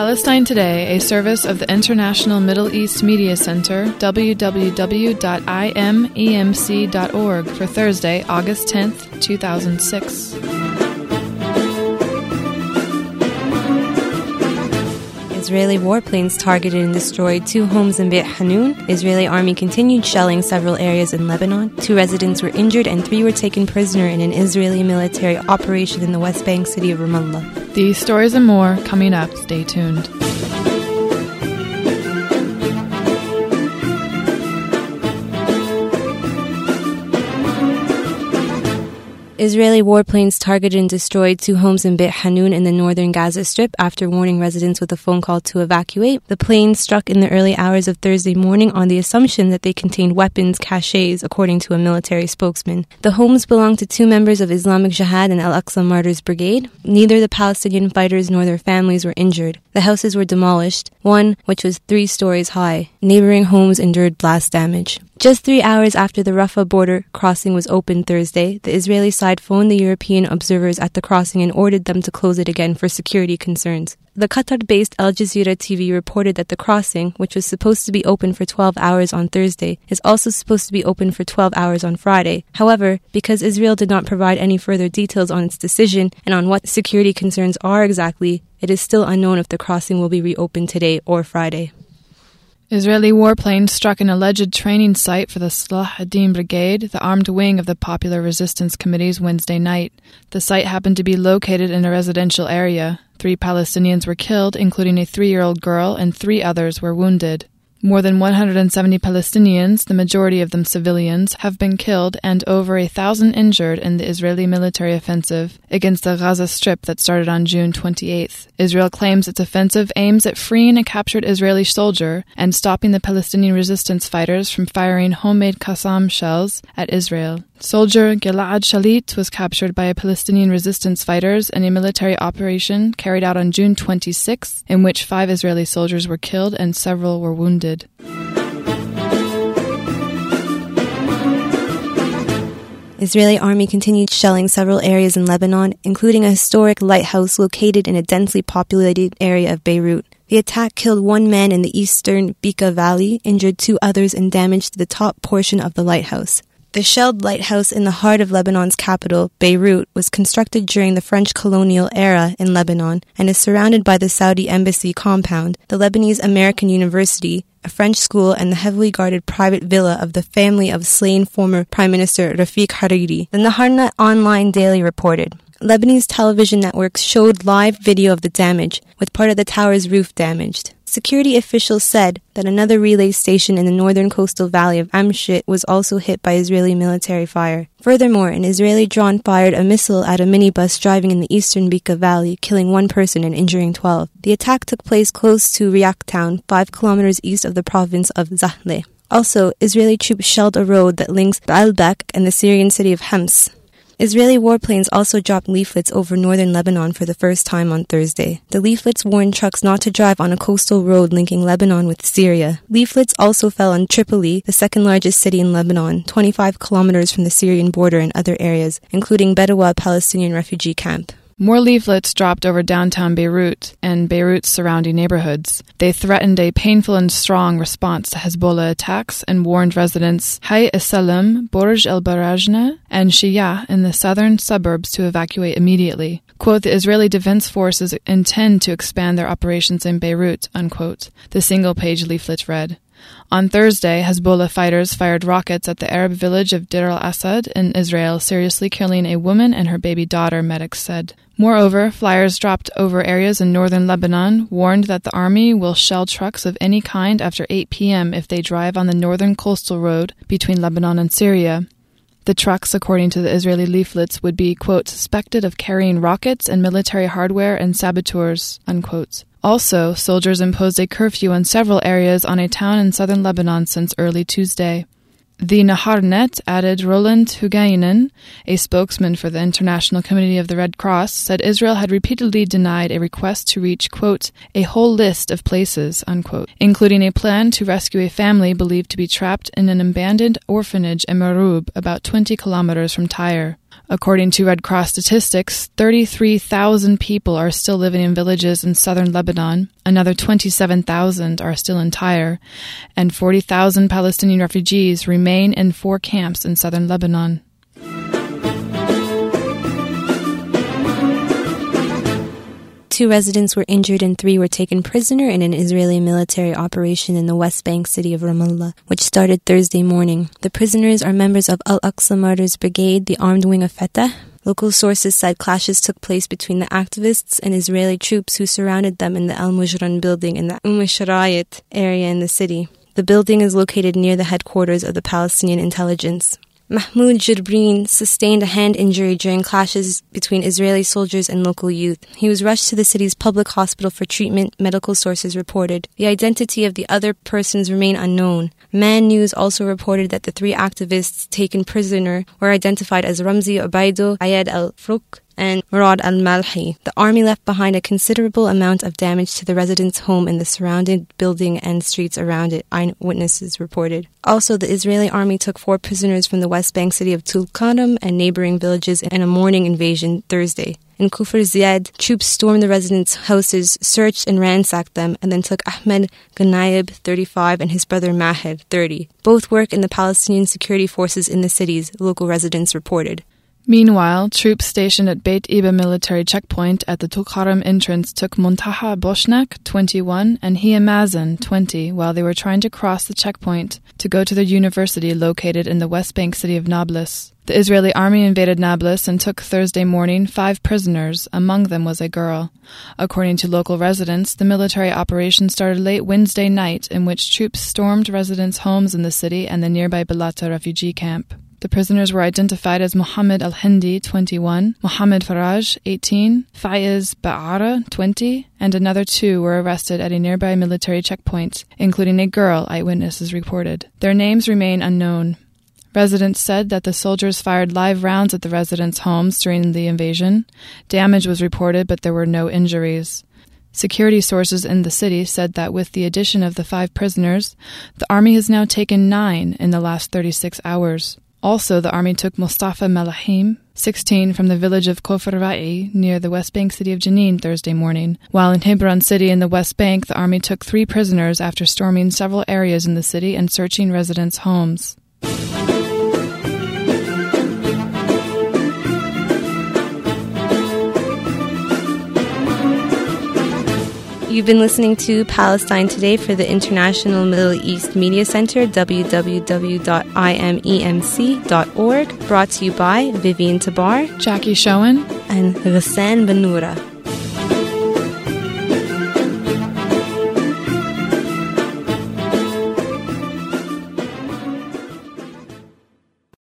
Palestine Today, a service of the International Middle East Media Center, www.imemc.org, for Thursday, August 10th, 2006. Israeli warplanes targeted and destroyed 2 homes in Beit Hanun. Israeli army continued shelling several areas in Lebanon. 2 residents were injured and 3 were taken prisoner in an Israeli military operation in the West Bank city of Ramallah. These stories and more coming up. Stay tuned. Israeli warplanes targeted and destroyed 2 homes in Beit Hanun in the northern Gaza Strip after warning residents with a phone call to evacuate. The planes struck in the early hours of Thursday morning on the assumption that they contained weapons caches, according to a military spokesman. The homes belong to 2 members of Islamic Jihad and Al-Aqsa Martyrs Brigade. Neither the Palestinian fighters nor their families were injured. The houses were demolished, one which was 3 stories high. Neighboring homes endured blast damage. Just 3 hours after the Rafah border crossing was opened Thursday, the Israeli side phoned the European observers at the crossing and ordered them to close it again for security concerns. The Qatar-based Al Jazeera TV reported that the crossing, which was supposed to be open for 12 hours on Thursday, is also supposed to be open for 12 hours on Friday. However, because Israel did not provide any further details on its decision and on what security concerns are exactly, it is still unknown if the crossing will be reopened today or Friday. Israeli warplanes struck an alleged training site for the Salah ad-Din Brigade, the armed wing of the Popular Resistance Committees, Wednesday night. The site happened to be located in a residential area. 3 Palestinians were killed, including a 3-year-old girl, and 3 others were wounded. More than 170 Palestinians, the majority of them civilians, have been killed and over 1,000 injured in the Israeli military offensive against the Gaza Strip that started on June 28th. Israel claims its offensive aims at freeing a captured Israeli soldier and stopping the Palestinian resistance fighters from firing homemade Qassam shells at Israel. Soldier Gilad Shalit was captured by Palestinian resistance fighters in a military operation carried out on June 26th, in which 5 Israeli soldiers were killed and several were wounded. Israeli army continued shelling several areas in Lebanon, including a historic lighthouse located in a densely populated area of Beirut. The attack killed 1 man in the eastern Bekaa Valley, injured 2 others, and damaged the top portion of the lighthouse. The shelled lighthouse in the heart of Lebanon's capital, Beirut, was constructed during the French colonial era in Lebanon and is surrounded by the Saudi embassy compound, the Lebanese American University, a French school, and the heavily guarded private villa of the family of slain former Prime Minister Rafiq Hariri. The Naharna Online Daily reported, Lebanese television networks showed live video of the damage, with part of the tower's roof damaged. Security officials said that another relay station in the northern coastal valley of Amshit was also hit by Israeli military fire. Furthermore, an Israeli drone fired a missile at a minibus driving in the eastern Bekaa Valley, killing 1 person and injuring 12. The attack took place close to Riyak town, 5 kilometers east of the province of Zahle. Also, Israeli troops shelled a road that links Baalbek and the Syrian city of Homs. Israeli warplanes also dropped leaflets over northern Lebanon for the first time on Thursday. The leaflets warned trucks not to drive on a coastal road linking Lebanon with Syria. Leaflets also fell on Tripoli, the second largest city in Lebanon, 25 kilometers from the Syrian border, and other areas, including Bedawa Palestinian refugee camp. More leaflets dropped over downtown Beirut and Beirut's surrounding neighborhoods. They threatened a painful and strong response to Hezbollah attacks and warned residents Hay es-Salam, Borj el-Barajna, and Shia in the southern suburbs to evacuate immediately. Quote, the Israeli Defense Forces intend to expand their operations in Beirut, unquote, the single-page leaflet read. On Thursday, Hezbollah fighters fired rockets at the Arab village of Deir al-Assad in Israel, seriously killing a woman and her baby daughter, medics said. Moreover, flyers dropped over areas in northern Lebanon warned that the army will shell trucks of any kind after 8 p.m. if they drive on the northern coastal road between Lebanon and Syria. The trucks, according to the Israeli leaflets, would be, quote, suspected of carrying rockets and military hardware and saboteurs, unquote. Also, soldiers imposed a curfew in several areas on a town in southern Lebanon since early Tuesday. The Naharnet added Roland Hugainen, a spokesman for the International Committee of the Red Cross, said Israel had repeatedly denied a request to reach, quote, a whole list of places, unquote, including a plan to rescue a family believed to be trapped in an abandoned orphanage in Marub, about 20 kilometers from Tyre. According to Red Cross statistics, 33,000 people are still living in villages in southern Lebanon, another 27,000 are still in Tyre, and 40,000 Palestinian refugees remain in 4 camps in southern Lebanon. Two residents were injured and 3 were taken prisoner in an Israeli military operation in the West Bank city of Ramallah, which started Thursday morning. The prisoners are members of Al-Aqsa Martyrs Brigade, the armed wing of Fatah. Local sources said clashes took place between the activists and Israeli troops who surrounded them in the Al-Mujran building in the Sharayit area in the city. The building is located near the headquarters of the Palestinian intelligence. Mahmoud Jirbreen sustained a hand injury during clashes between Israeli soldiers and local youth. He was rushed to the city's public hospital for treatment, medical sources reported. The identity of the other persons remain unknown. Man News also reported that the 3 activists taken prisoner were identified as Ramzi Ubaido, Ayad al-Fruk, and Murad al-Malhi. The army left behind a considerable amount of damage to the residents' home in the surrounding building and streets around it, eyewitnesses reported. Also, the Israeli army took 4 prisoners from the West Bank city of Tulkarm and neighboring villages in a morning invasion Thursday. In Kufr Ziyad, troops stormed the residents' houses, searched and ransacked them, and then took Ahmed Ghanayeb, 35, and his brother Maher, 30. Both work in the Palestinian security forces in the cities, local residents reported. Meanwhile, troops stationed at Beit Iba military checkpoint at the Tulkarm entrance took Muntaha Boshnak, 21, and Hia Mazen, 20, while they were trying to cross the checkpoint to go to the university located in the West Bank city of Nablus. The Israeli army invaded Nablus and took Thursday morning 5 prisoners, among them was a girl. According to local residents, the military operation started late Wednesday night, in which troops stormed residents' homes in the city and the nearby Balata refugee camp. The prisoners were identified as Mohammed Al-Hindi, 21, Mohammed Faraj, 18, Faiz Ba'ara, 20, and another 2 were arrested at a nearby military checkpoint, including a girl, eyewitnesses reported. Their names remain unknown. Residents said that the soldiers fired live rounds at the residents' homes during the invasion. Damage was reported, but there were no injuries. Security sources in the city said that with the addition of the 5 prisoners, the army has now taken 9 in the last 36 hours. Also, the army took Mustafa Malahim, 16, from the village of Kofar Ra'i near the West Bank city of Jenin Thursday morning. While in Hebron city in the West Bank, the army took 3 prisoners after storming several areas in the city and searching residents' homes. You've been listening to Palestine Today for the International Middle East Media Center, www.imemc.org, brought to you by Vivian Tabar, Jackie Schoen, and Ghassan Bennoura.